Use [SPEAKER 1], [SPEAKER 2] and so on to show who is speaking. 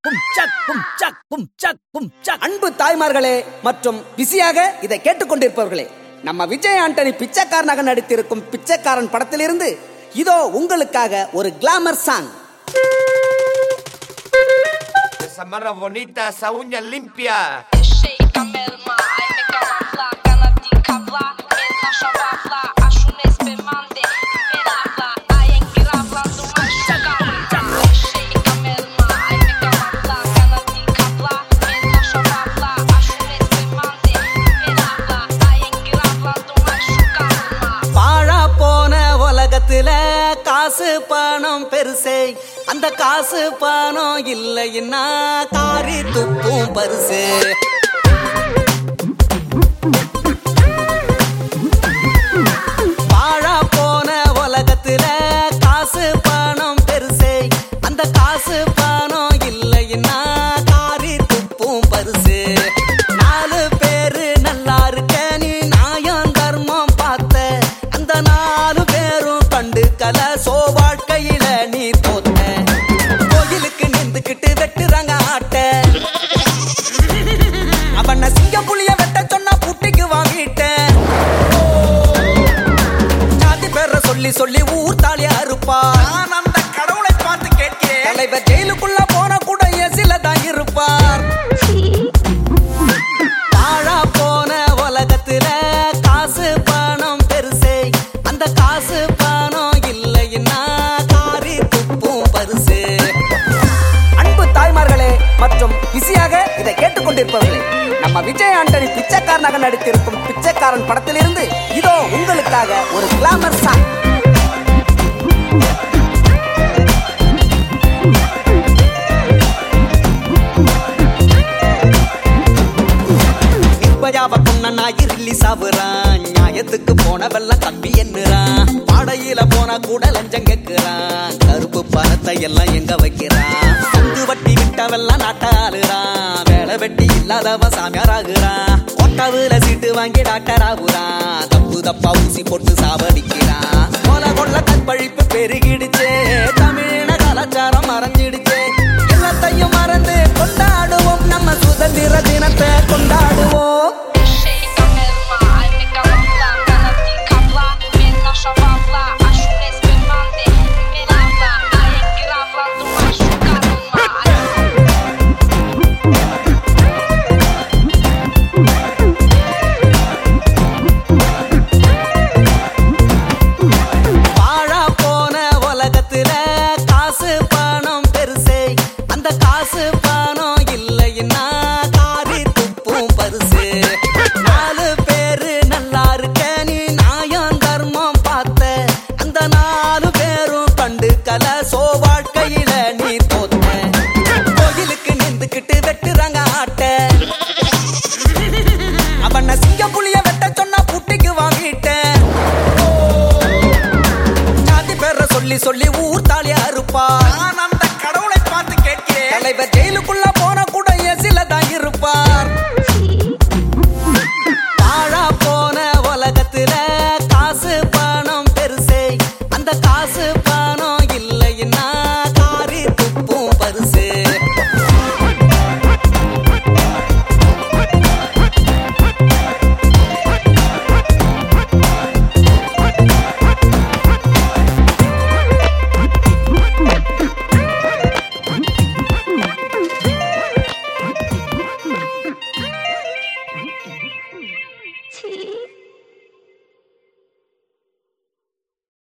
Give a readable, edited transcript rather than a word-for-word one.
[SPEAKER 1] அன்பு தாய்மார்களே மற்றும் பிஸியாக இதை கேட்டுக்கொண்டிருப்பவர்களே, நம்ம விஜய் ஆண்டனி பிச்சைக்காரனாக நடித்திருக்கும் பிச்சைக்காரன் படத்திலிருந்து இதோ உங்களுக்காக ஒரு glamour song.
[SPEAKER 2] Esa marra bonita, esa uña limpia.
[SPEAKER 1] பாழா போன உலகத்துல காசு பணம் பெருசே, அந்த காசு பணம் இல்லைன்னா காரி துப்பும் பரிசு. பாழா போன உலகத்துல காசு பணம் பெருசே, அந்த காசு பணம் இல்லைன்னா காரி துப்பும் பரிசு. நாலு பேரு நல்லா இருக்க நீ நியாயம் தர்மம் பார்த்த, அந்த நாலு பேரும் கண்டு கல சோ வாழ்க்கையில நீ தோத்த. கோயிலுக்கு நின்றுக்கிட்டு வெட்டுறாங்க ஆட்ட, அவன சிங்க புளிய வெட்ட சொன்னா புட்டிக்கு வாங்கிட்ட. ஜாதி பேர சொல்லி சொல்லி ஊர் தாலியா இருப்பா. நான் அந்த கடவுளை பார்த்து கேட்கிறேன், தலைவர் ஜெயிலுக்குள்ள போன கூட எசில தான் இருப்பார். பாழா போன உலகத்துல காசு பணம் பெருசே, அந்த காசு பணம் இல்லைன்னா காரி துப்பும் பரிசு. அன்பு தாய்மார்களே மற்றும் பிஸியாக இதை கேட்டுக்கொண்டிருப்பவர்களே, நம்ம விஜய் ஆண்டனி பிச்சைக்காரனாக நடித்திருக்கும் பிச்சைக்காரன் படத்திலிருந்து இதோ உங்களுக்காக ஒரு கிளாமர் சாங். நிர்பயாவ பொண்ணனாகி ரிலீஸ் ஆகுறான், நியாயத்துக்கு போன வெள்ளம் தம்பி என்னறான். பாடையில போனா கூட லஞ்சம் கேட்கிறான், கருப்பு பணத்தை எல்லாம் எங்க வைக்கிறான். சொந்து வட்டி விட்டவெல்லாம் நாட்டாளுறான், வேலை வெட்டி இல்லாதவன் சாமியார் ஆகுறான். கொட்டவுல சீட்டு வாங்கி டாக்டர் ஆகுறான், தப்பு தப்பா ஊசி போட்டு சாவடிக்கிறான். கொலை கொள்ள கற்பழிப்பு பெருகிடுச்சே, தமிழின கலாச்சாரம் மறைஞ்சிடுச்சே. எல்லாத்தையும் மறந்து கொண்டாடுவோம், நம்ம சுதந்திர தினத்தை கொண்டாடுவோம். பாழா போன உலகத்துல காசு பணம் பெருசே, அந்த காசு பணம் இல்லைன்னா காரி துப்பும் பரிசு. நாலு பேரு நல்லா இருக்க நீ நியாயம் தர்மம் பார்த்த, அந்த நாலு பேரும் கண்டு கல சோ வாழ்க்கையில நீ தோத்த. கோயிலுக்கு நின்றுக்கிட்டு வெட்டுறாங்க ஆட்ட, அவன சிங்க புளிய வெட்ட சொன்னா புட்டிக்கு வாங்கிட்ட. ஜாதி பேர சொல்லி சொல்லி ஊர் தாலியா இருப்பா. நான் அந்த கடவுளை பார்த்து கேட்கிறேன், தலைவர் ஜெயிலுக்குள்ள போன கூட எசில தான் இருப்பார். பாழா போன உலகத்துல காசு பணம் பெருசே, அந்த காசு பணம் இல்லைன்னா காரி துப்பும் பரிசு.
[SPEAKER 3] 치.